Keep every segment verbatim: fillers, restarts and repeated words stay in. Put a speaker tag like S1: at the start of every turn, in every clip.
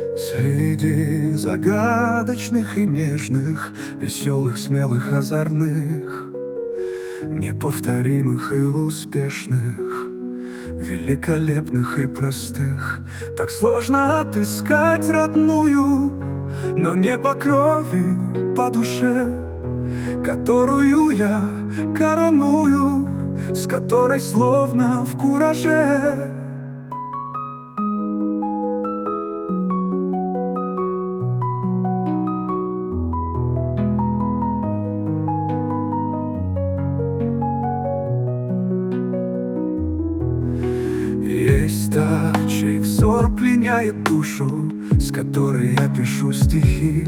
S1: Среди загадочных и нежных, веселых, смелых, озорных, неповторимых и успешных, великолепных и простых, так сложно отыскать родную, но не по крови, по душе, которую я короную, с которой словно в кураже. Есть та, чей взор пленяет душу, с которой я пишу стихи.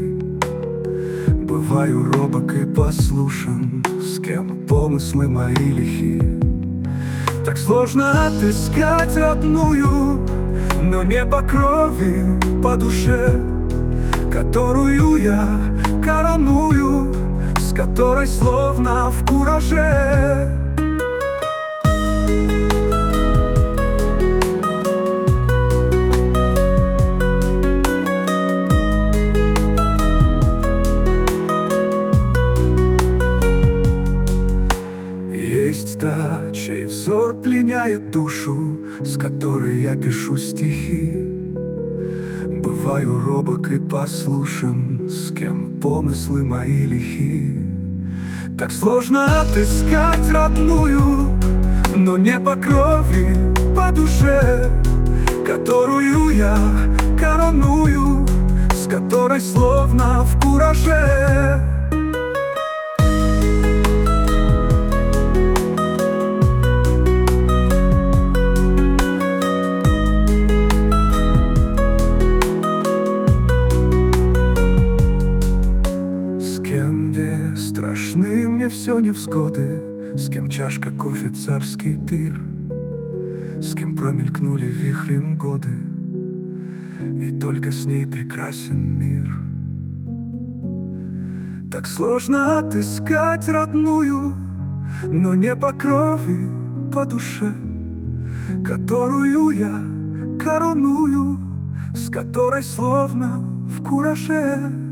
S1: Бываю робок и послушен, с кем помыслы мои лихи. Так сложно отыскать родную, но не по крови, по душе, которую я короную, с которой словно в кураже. Есть та, чей взор пленяет душу, с которой я пишу стихи. Бываю робок и послушен, с кем помыслы мои лихи. Так сложно отыскать родную, но не по крови, по душе, которую я короную, с которой словно в кураже. Страшны мне все невзгоды, с кем чашка кофе, царский пир, с кем промелькнули вихрем годы, и только с ней прекрасен мир. Так сложно отыскать родную, но не по крови, по душе, которую я короную, с которой словно в кураже.